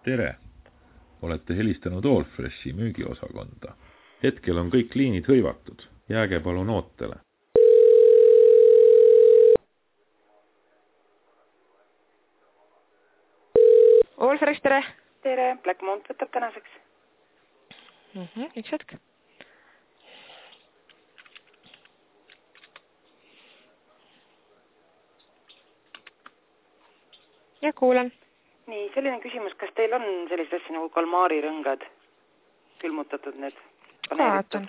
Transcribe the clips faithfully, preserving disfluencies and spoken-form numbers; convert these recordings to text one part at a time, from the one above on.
Tere! Olete helistanud Allfreshi müügiosakonda. Hetkel on kõik liinid hõivatud. Jääge palun ootele. Allfresh, tere! Tere, Blackmount võtab tänaseks. Mm-hmm, üks hetk. Ja kuulen. Nii, selline küsimus, kas teil on sellist asja nagu kalmaarirõngad külmutatud need? Vaatan.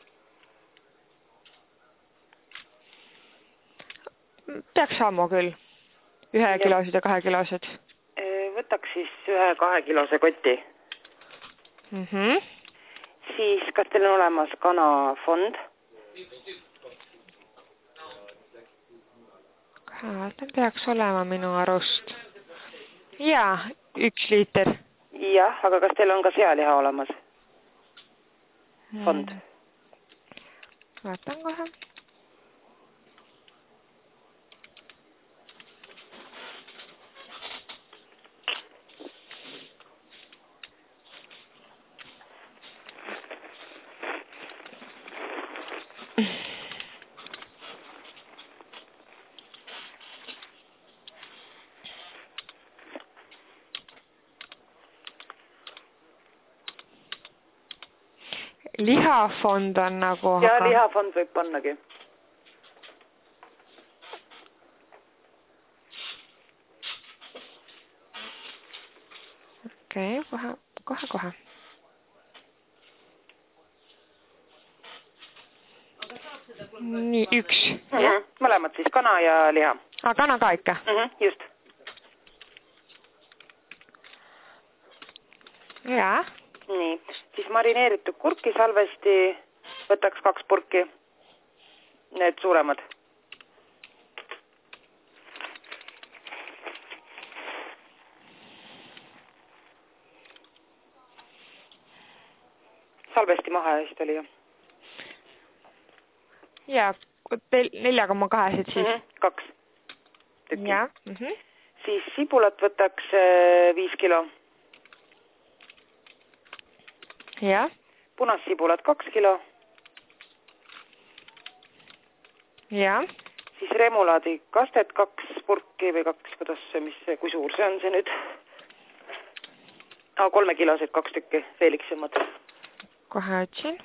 Peaks saama küll. Ühe kilosed ja kahe kilosed. Võtaks siis ühe kahe kilose koti. Mm-hmm. Siis, kas teil on olemas kanafond? Vaatan, peaks olema minu arust. Jaa, üks liiter. Jah, aga kas teil on ka sealiha olemas? Fond. Mm. Vaatan kohe. Lihafond on nagu... Ja, aga... lihafond võib pannagi. Okei, okay, kohe, kohe, kohe. Nii, üks. Mm -hmm. Mõlemad siis, kana ja liha. Ah, kana ka ikka? Mm -hmm, just. Jaa. Nii, siis marineeritud kurki salvesti võtaks kaks purki, need suuremad. Salvesti maha ja siis oli ju. Jaa, nelja koma kahesed siis. Mm -hmm, kaks tükki. Jaa. Mm -hmm. Siis sibulat võtaks viis kilo. Jah. Punassibulat kaks kilo. Jah. Siis remulaadi kastet kaks purki või kaks, kuidas see, mis see, kui suur see on see nüüd? Ah, kolme kilosed kaks tükki, veeliksemad. Kohe otsin.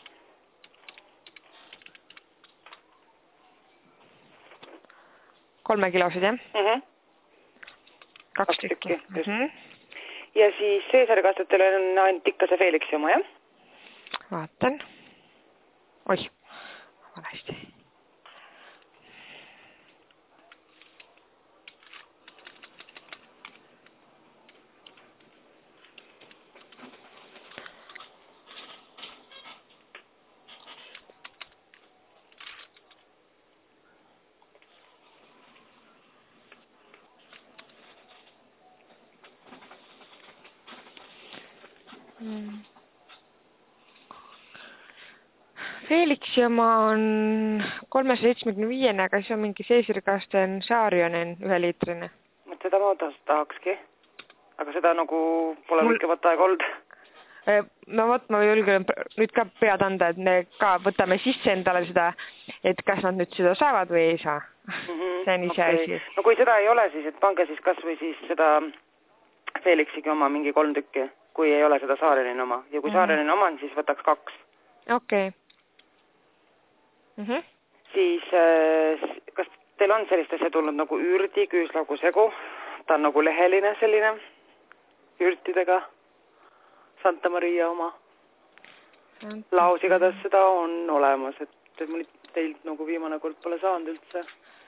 Kolme kilosed, jah? Mm -hmm. Kaks, kaks tükki. tükki. Mm -hmm. Ja siis seesarikastetele on ainult ikka see Felixi oma, jah? Vaatan. Oih, valesti. Hmm. Felixi oma on kolmesaja seitsmekümne viis, aga see on mingi seesirikasten Saarionen ühe liitrine. Seda ma tahakski, aga seda nagu pole Mul... pikkemat aega olnud. No vot, ma julgen nüüd ka pead anda, et me ka võtame sisse endale seda, et kas nad nüüd seda saavad või ei saa. Mm -hmm. See on ise okay. Asi. No kui seda ei ole, siis et pange siis kas või siis seda Felixigi oma mingi kolm tükki, kui ei ole seda Saarionen oma. Ja kui mm -hmm. Saarionen oma on, siis võtaks kaks. Okei. Okay. Mm -hmm. Siis kas teil on sellist asja tulnud nagu ürdi, küüslaugu segu? Ta on nagu leheline selline ürtidega. Santa Maria oma. Laos igatahes seda on olemas, et mul teilt nagu viimane kord pole saanud üldse.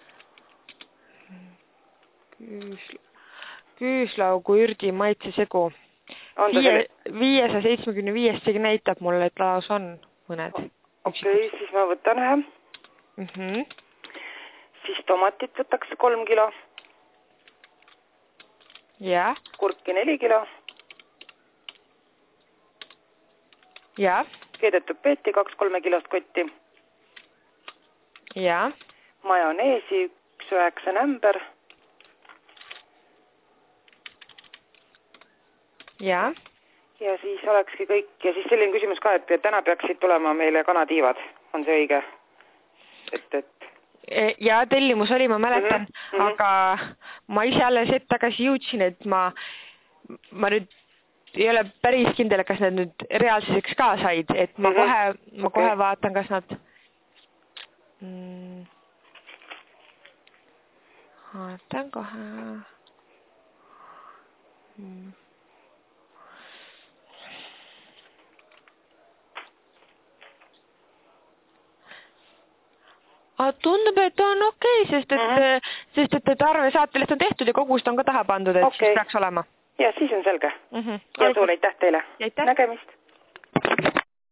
Küüs... Küüslaugu ürdi maitse segu. viiesaja seitsmekümne viis segi näitab mulle, et laos on mõned. Okei, okay, siis ma võtan ühe. Mm -hmm. Siis tomatit võtaks kolm kilo. Ja. Kurki neli kilo. Ja. Keedetud peeti kaks kolme kilost kotti. Ja. Majoneesi üks üheksa nämber. Jaa. Ja siis olekski kõik, ja siis selline küsimus ka, et täna peaksid tulema meile kanatiivad, on see õige? Et, et... Ja tellimus oli, ma mäletan, mm -hmm. aga ma ise alles hetk tagasi jõudsin, et ma, ma nüüd ei ole päris kindel, kas need nüüd reaalsuseks ka said, et ma mm -hmm. kohe, ma kohe okay. vaatan, kas nad mm, vaatan kohe mm. Aga tundub, et on okei, okay, sest, et, mm -hmm. sest et, et arvesaatelist on tehtud ja kogust on ka taha pandud, et okay. siis peaks olema. Ja siis on selge. Mm -hmm. Ja suur aitäh teile. Aitäh. Nägemist.